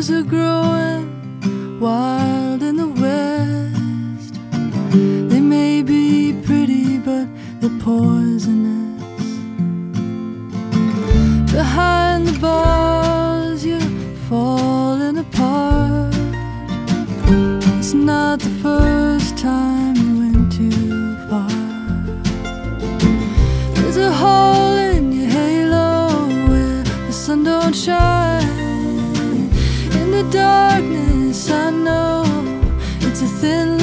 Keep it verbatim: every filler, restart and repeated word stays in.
Flowers are growing wild in the west. They may be pretty, but they're poisonous. Behind the bars, you're falling apart. It's not the first time you went too far. There's a hole in your halo where the sun don't shine. In the darkness, I know it's a thin